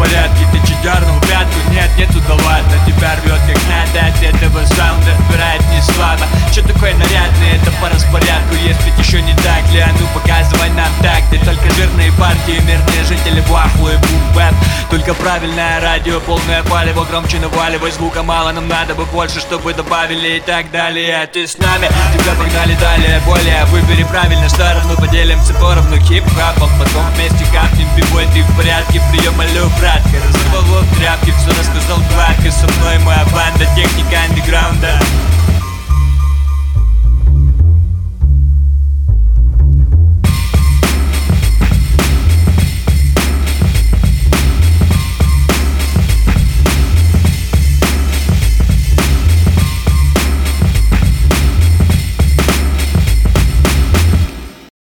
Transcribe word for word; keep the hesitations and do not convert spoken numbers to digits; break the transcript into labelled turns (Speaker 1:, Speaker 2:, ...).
Speaker 1: порядке. Ты че дернул пятку? Нет, нету, да ладно. Тебя рвет как надо, от этого саунда вбирает не слабо. Че такой нарядный, это по распорядку. Если еще не так ли, а ну показывай нам так. Ты только жирные партии, мирные жители вахлы, бум-бэп. Только правильное радио, полное палево. Громче наваливай, звука мало, нам надо бы больше, чтобы добавили и так далее. Ты с нами, тебя погнали далее, более. Выбери правильную сторону, поделимся поровну. Хип-хапом, потом вместе капнем бибой. Ты в порядке, прием, алло, братка. Разорвало в тряпке, все рассказал гладко. Со мной моя банда, техника андеграунда.